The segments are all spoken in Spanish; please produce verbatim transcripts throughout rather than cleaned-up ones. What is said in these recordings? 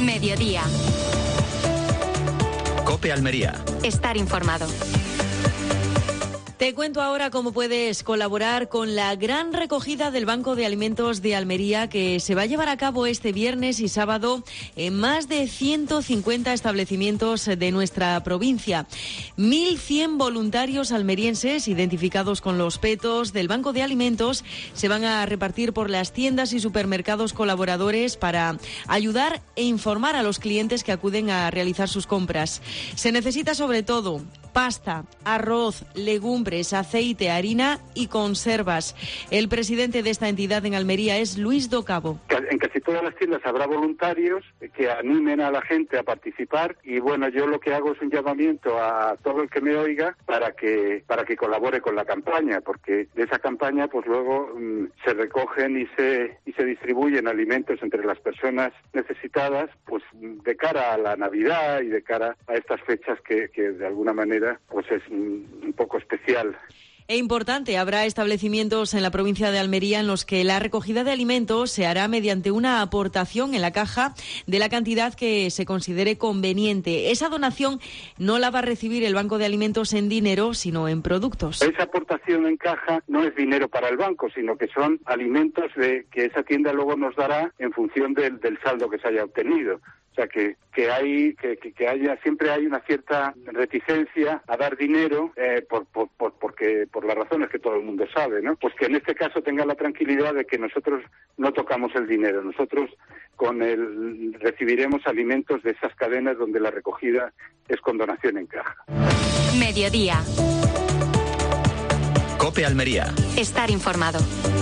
Mediodía. COPE Almería. Estar informado. Te cuento ahora cómo puedes colaborar con la gran recogida del Banco de Alimentos de Almería, que se va a llevar a cabo este viernes y sábado en más de ciento cincuenta establecimientos de nuestra provincia. mil cien voluntarios almerienses identificados con los petos del Banco de Alimentos se van a repartir por las tiendas y supermercados colaboradores para ayudar e informar a los clientes que acuden a realizar sus compras. Se necesita sobre todo pasta, arroz, legumbres, aceite, harina y conservas. El presidente de esta entidad en Almería es Luis Docabo. En casi todas las tiendas habrá voluntarios que animen a la gente a participar y bueno, yo lo que hago es un llamamiento a todo el que me oiga para que para que colabore con la campaña, porque de esa campaña pues luego mmm, se recogen y se y se distribuyen alimentos entre las personas necesitadas, pues de cara a la Navidad y de cara a estas fechas que, que de alguna manera pues es un poco especial. E importante, habrá establecimientos en la provincia de Almería en los que la recogida de alimentos se hará mediante una aportación en la caja de la cantidad que se considere conveniente. Esa donación no la va a recibir el Banco de Alimentos en dinero, sino en productos. Esa aportación en caja no es dinero para el banco, sino que son alimentos de, que esa tienda luego nos dará en función del, del saldo que se haya obtenido. O sea, que, que hay que, que haya siempre hay una cierta reticencia a dar dinero eh, por, por, por, porque, por las razones que todo el mundo sabe, ¿no? Pues que en este caso tenga la tranquilidad de que nosotros no tocamos el dinero. Nosotros con el recibiremos alimentos de esas cadenas donde la recogida es con donación en caja. Mediodía. COPE Almería. Estar informado.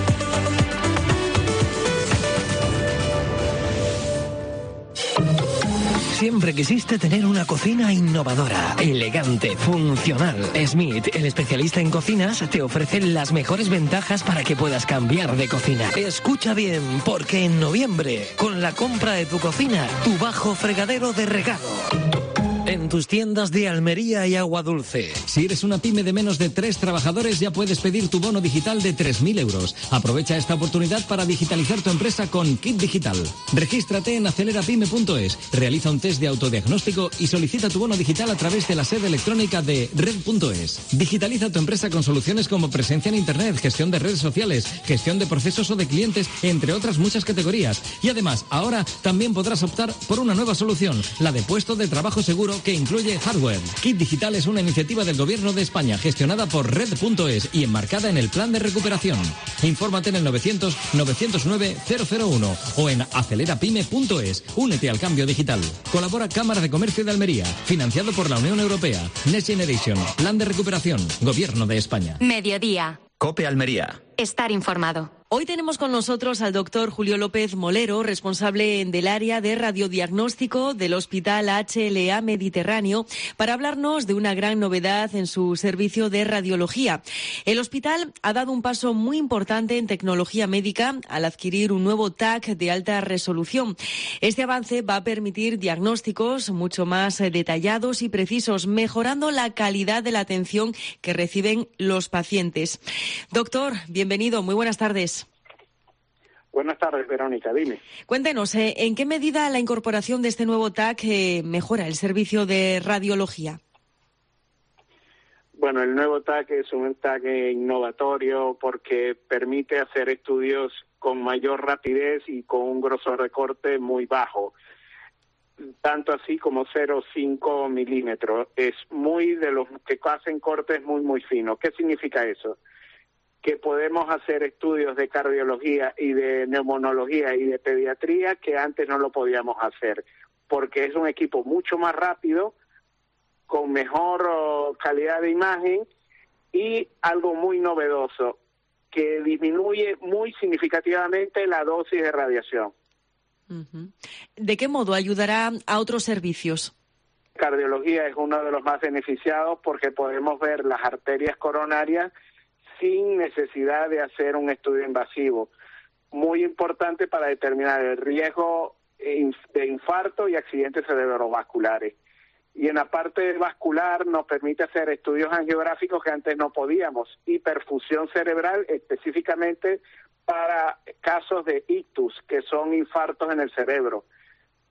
Siempre quisiste tener una cocina innovadora, elegante, funcional. Smith, el especialista en cocinas, te ofrece las mejores ventajas para que puedas cambiar de cocina. Escucha bien, porque en noviembre, con la compra de tu cocina, tu bajo fregadero de regalo. En tus tiendas de Almería y Agua Dulce. Si eres una pyme de menos de tres trabajadores, ya puedes pedir tu bono digital de tres mil euros. Aprovecha esta oportunidad para digitalizar tu empresa con Kit Digital. Regístrate en acelerapyme punto es, realiza un test de autodiagnóstico y solicita tu bono digital a través de la sede electrónica de red punto es. Digitaliza tu empresa con soluciones como presencia en Internet, gestión de redes sociales, gestión de procesos o de clientes, entre otras muchas categorías. Y además, ahora también podrás optar por una nueva solución, la de puesto de trabajo seguro, que incluye hardware. Kit Digital es una iniciativa del Gobierno de España gestionada por red punto es y enmarcada en el Plan de Recuperación. Infórmate en el novecientos, novecientos nueve, cero cero uno o en acelerapyme punto es. Únete al cambio digital. Colabora Cámara de Comercio de Almería, financiado por la Unión Europea. Next Generation, Plan de Recuperación, Gobierno de España. Mediodía. COPE Almería. Estar informado. Hoy tenemos con nosotros al doctor Julio López Molero, responsable del área de radiodiagnóstico del Hospital H L A Mediterráneo, para hablarnos de una gran novedad en su servicio de radiología. El hospital ha dado un paso muy importante en tecnología médica al adquirir un nuevo T A C de alta resolución. Este avance va a permitir diagnósticos mucho más detallados y precisos, mejorando la calidad de la atención que reciben los pacientes. Doctor, bienvenido, muy buenas tardes. Buenas tardes, Verónica, dime. Cuéntenos, ¿eh, ¿en qué medida la incorporación de este nuevo T A C eh, mejora el servicio de radiología? Bueno, el nuevo T A C es un T A C innovatorio porque permite hacer estudios con mayor rapidez y con un grosor de corte muy bajo, tanto así como cero coma cinco milímetros. Es muy de los que hacen cortes muy, muy finos. ¿Qué significa eso? Que podemos hacer estudios de cardiología y de neumonología y de pediatría que antes no lo podíamos hacer, porque es un equipo mucho más rápido, con mejor oh, calidad de imagen y algo muy novedoso, que disminuye muy significativamente la dosis de radiación. Uh-huh. ¿De qué modo ayudará a otros servicios? Cardiología es uno de los más beneficiados porque podemos ver las arterias coronarias sin necesidad de hacer un estudio invasivo. Muy importante para determinar el riesgo de infarto y accidentes cerebrovasculares. Y en la parte vascular nos permite hacer estudios angiográficos que antes no podíamos, y perfusión cerebral específicamente para casos de ictus, que son infartos en el cerebro.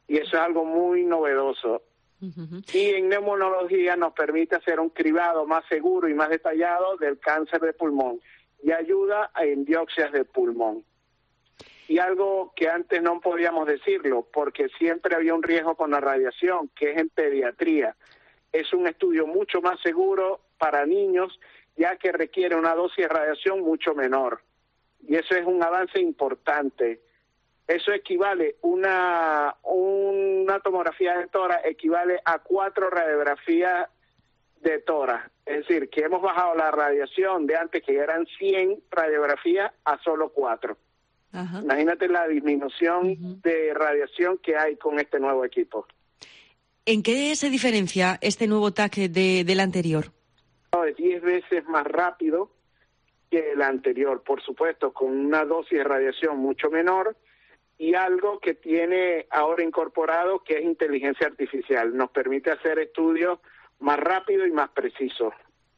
Y eso es algo muy novedoso. Uh-huh. Y en neumonología nos permite hacer un cribado más seguro y más detallado del cáncer de pulmón y ayuda en biopsias de pulmón. Y algo que antes no podíamos decirlo, porque siempre había un riesgo con la radiación, que es en pediatría. Es un estudio mucho más seguro para niños, ya que requiere una dosis de radiación mucho menor. Y eso es un avance importante. Eso equivale, una, una tomografía de tórax equivale a cuatro radiografías de tórax. Es decir, que hemos bajado la radiación de antes, que eran cien radiografías, a solo cuatro. Ajá. Imagínate la disminución uh-huh. de radiación que hay con este nuevo equipo. ¿En qué se diferencia este nuevo T A C de, del anterior? Es diez veces más rápido que el anterior, por supuesto, con una dosis de radiación mucho menor, y algo que tiene ahora incorporado, que es inteligencia artificial. Nos permite hacer estudios más rápido y más precisos.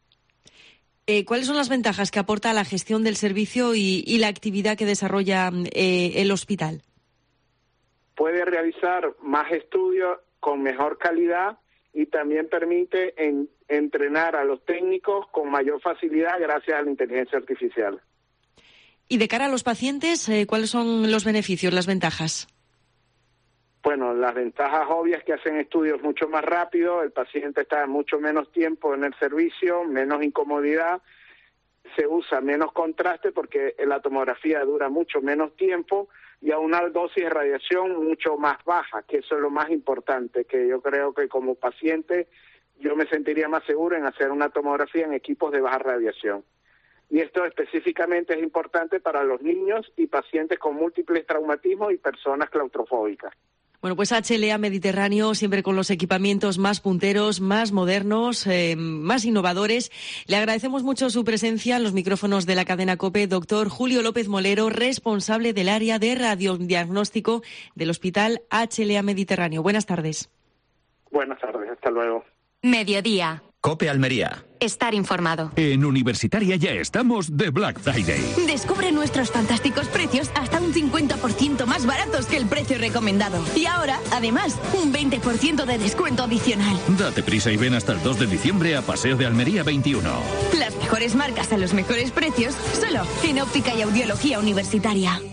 Eh, ¿Cuáles son las ventajas que aporta la gestión del servicio y, y la actividad que desarrolla eh, el hospital? Puede realizar más estudios con mejor calidad y también permite en, entrenar a los técnicos con mayor facilidad gracias a la inteligencia artificial. Y de cara a los pacientes, eh, ¿cuáles son los beneficios, las ventajas? Bueno, las ventajas obvias que hacen estudios mucho más rápido, el paciente está mucho menos tiempo en el servicio, menos incomodidad, se usa menos contraste porque la tomografía dura mucho menos tiempo y a una dosis de radiación mucho más baja, que eso es lo más importante, que yo creo que como paciente yo me sentiría más seguro en hacer una tomografía en equipos de baja radiación. Y esto específicamente es importante para los niños y pacientes con múltiples traumatismos y personas claustrofóbicas. Bueno, pues H L A Mediterráneo, siempre con los equipamientos más punteros, más modernos, eh, más innovadores. Le agradecemos mucho su presencia en los micrófonos de la cadena COPE, doctor Julio López Molero, responsable del área de radiodiagnóstico del Hospital H L A Mediterráneo. Buenas tardes. Buenas tardes, hasta luego. Mediodía. COPE Almería. Estar informado. En Universitaria ya estamos de Black Friday. Descubre nuestros fantásticos precios hasta un cincuenta por ciento más baratos que el precio recomendado. Y ahora, además, un veinte por ciento de descuento adicional. Date prisa y ven hasta el dos de diciembre a Paseo de Almería veintiuno. Las mejores marcas a los mejores precios, solo en Óptica y Audiología Universitaria.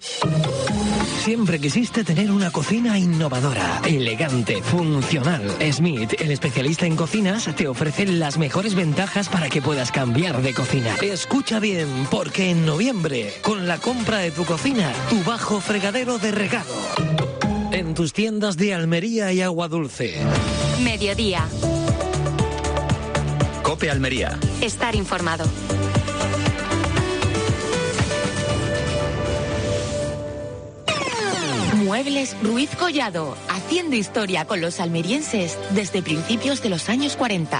Siempre quisiste tener una cocina innovadora, elegante, funcional. Smith, el especialista en cocinas, te ofrece las mejores ventajas para que puedas cambiar de cocina. Escucha bien, porque en noviembre, con la compra de tu cocina, tu bajo fregadero de regalo. En tus tiendas de Almería y Agua Dulce. Mediodía. COPE Almería. Estar informado. Muebles Ruiz Collado, haciendo historia con los almerienses desde principios de los años cuarenta.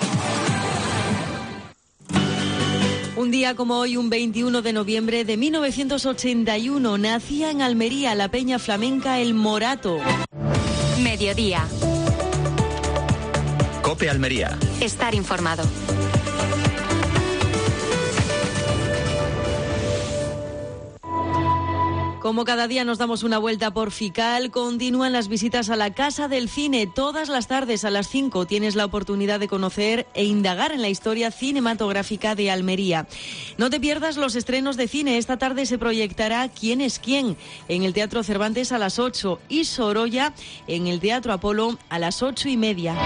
Un día como hoy, un veintiuno de noviembre de mil novecientos ochenta y uno, nacía en Almería la peña flamenca El Morato. Mediodía. COPE Almería. Estar informado. Como cada día nos damos una vuelta por Fical, continúan las visitas a la Casa del Cine. Todas las tardes a las cinco tienes la oportunidad de conocer e indagar en la historia cinematográfica de Almería. No te pierdas los estrenos de cine. Esta tarde se proyectará ¿Quién es quién? En el Teatro Cervantes a las ocho y Sorolla en el Teatro Apolo a las ocho y media.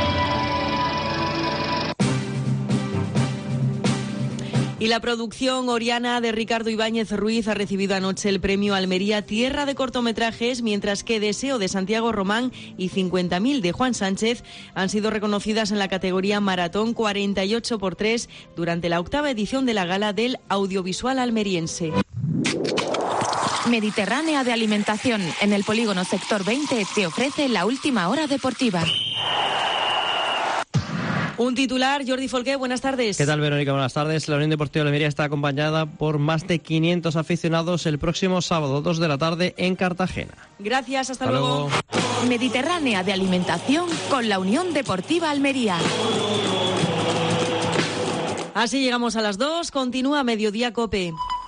Y la producción oriana de Ricardo Ibáñez Ruiz ha recibido anoche el premio Almería Tierra de Cortometrajes, mientras que Deseo de Santiago Román y cincuenta mil de Juan Sánchez han sido reconocidas en la categoría Maratón cuarenta y ocho por tres durante la octava edición de la Gala del Audiovisual Almeriense. Mediterránea de Alimentación, en el Polígono Sector veinte, te ofrece la última hora deportiva. Un titular, Jordi Folqué, buenas tardes. ¿Qué tal, Verónica? Buenas tardes. La Unión Deportiva de Almería está acompañada por más de quinientos aficionados el próximo sábado, dos de la tarde, en Cartagena. Gracias, hasta, hasta luego. luego. Mediterránea de Alimentación con la Unión Deportiva Almería. Así llegamos a las dos, continúa Mediodía COPE.